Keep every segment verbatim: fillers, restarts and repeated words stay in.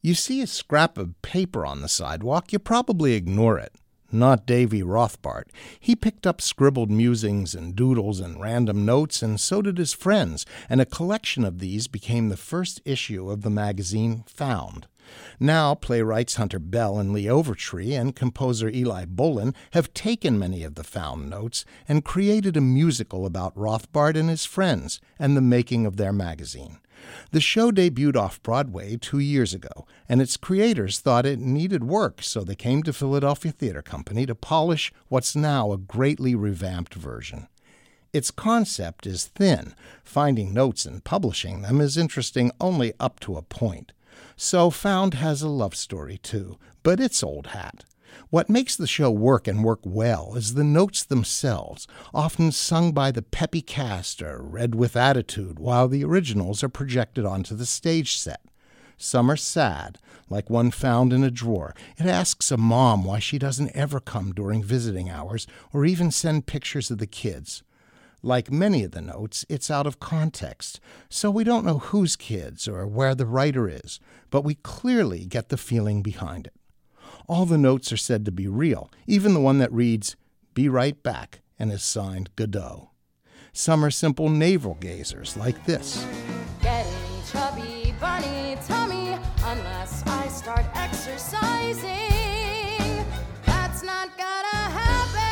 You see a scrap of paper on the sidewalk, you probably ignore it. Not Davy Rothbart. He picked up scribbled musings and doodles and random notes, and so did his friends, and a collection of these became the first issue of the magazine Found. Now, playwrights Hunter Bell and Lee Overtree and composer Eli Bolin have taken many of the Found notes and created a musical about Rothbart and his friends and the making of their magazine. The show debuted off-Broadway two years ago, and its creators thought it needed work, so they came to Philadelphia Theater Company to polish what's now a greatly revamped version. Its concept is thin. Finding notes and publishing them is interesting only up to a point. So Found has a love story, too, but it's old hat. What makes the show work and work well is the notes themselves, often sung by the peppy cast or read with attitude, while the originals are projected onto the stage set. Some are sad, like one found in a drawer. It asks a mom why she doesn't ever come during visiting hours or even send pictures of the kids. Like many of the notes, it's out of context, so we don't know whose kids or where the writer is, but we clearly get the feeling behind it. All the notes are said to be real, even the one that reads, "Be right back," and is signed Godot. Some are simple navel-gazers, like this. Getting chubby bunny tummy unless I start exercising. That's not gonna happen.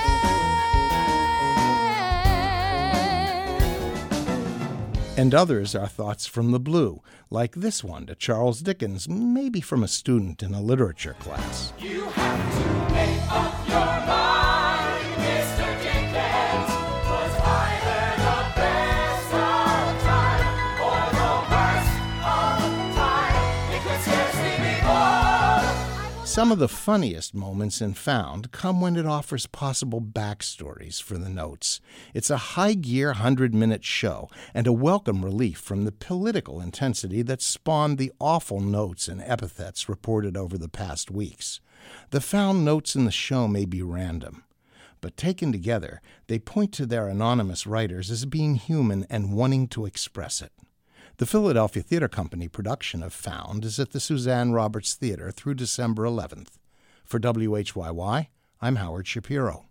And others are thoughts from the blue, like this one to Charles Dickens, maybe from a student in a literature class. You have to make up your mind, Mister Dickens, was either the best of time or the worst of time. It could scarcely be more. Some of the funniest moments in Found come when it offers possible backstories for the notes. It's a high-gear hundred-minute show and a welcome relief from the political intensity that spawned the awful notes and epithets reported over the past weeks. The Found notes in the show may be random, but taken together, they point to their anonymous writers as being human and wanting to express it. The Philadelphia Theater Company production of Found is at the Suzanne Roberts Theater through December eleventh. For W H Y Y, I'm Howard Shapiro.